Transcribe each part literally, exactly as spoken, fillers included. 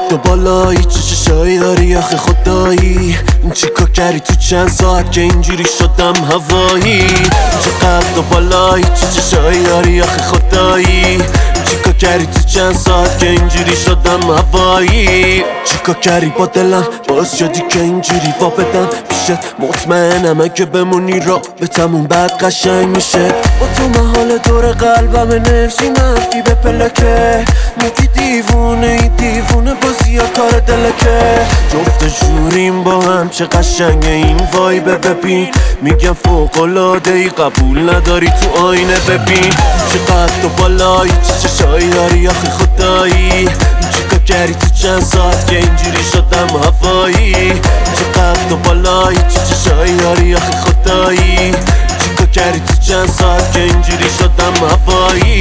تو بالایی چه چشایی داری آخه خدایی، این چیکار کردی تو چند ساعت که اینجوری شدم هوایی. چقدر تو بالایی چه چشایی داری آخه خدایی، چیکار کردی تو چند ساعت که اینجوری شدم هوایی. چیکار کردی با دلم باعث شدی که اینجوری وا بدم پیشت، مطمئنم اگه بمونی رابطمون بعد قشنگ میشه. با تو محال دور قلبم انرژی منفی به پلکه، میگی دیوونه ای دیوونه بازی یا کار دلکه. جفت جوریم با هم چه قشنگه این وایبه ببین، میگم فوق‌العاده ای قبول نداری تو آینه ببین. چقدر تو بالایی چه چشایی داری آخه خدایی، چیکار کردی تو چند ساعت که اینجوری شدم هوایی. چقدر تو بالایی چه چشایی داری آخه خدایی، چیکار کردی تو چند ساعت که اینجوری شدم هوایی.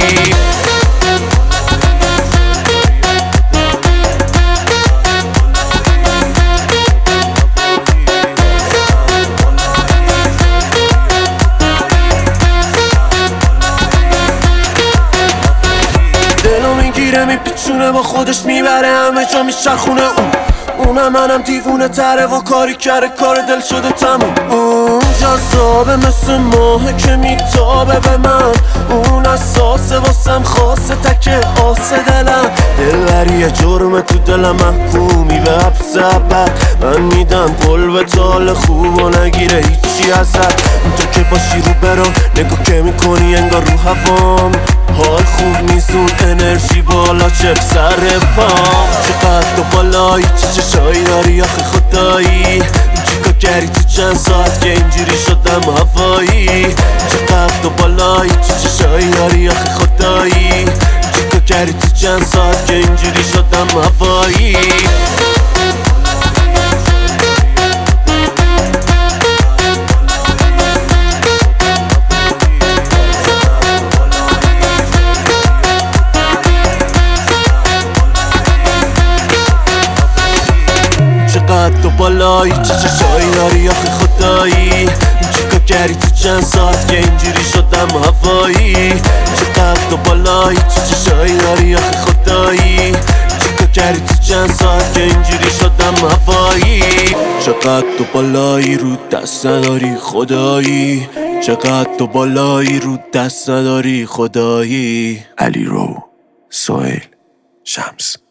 دلو میگیره میپیچونه با خودش میبره همه جا میچرخونه. اون اونم منم دیوونه تره و کاری کرده کار دل شده تموم. اون جذابه مثل ماهه که میتابه به من، اون اساسه واسم خاصه تکه آسه دلم. دلبریه جرمه تو دلم محکومی به حبس ابد، من میدم گل به تال خوب و نگیره هیچی ازت. تو که باشی رو برام نگاه که میکنی انگار رو هوام، حال خوب نیستون انرژی بالا چه سر پام. چقدر تو بالایی چه چشایی داری آخه خدایی، چیکار کردی تو چند ساعت که اینجوری شدم هوایی. چقدر تو بالایی چه چشایی داری آخه خدایی، چیکار کردی تو چند ساعت که اینجوری شدم هوایی. چقدر تو بالایی چه چشایی داری آخه خدایی، چیکار کردی تو چند ساعت که اینجوری شدم هوایی. چقدر تو بالایی چه چشایی داری آخه خدایی، چیکار کردی تو چند ساعت که اینجوری شدم هوایی. چقدر تو بالایی رو دست نداری خدایی، چقدر تو بالایی رو دست نداری خدایی. علی رو، سهیل، شمس.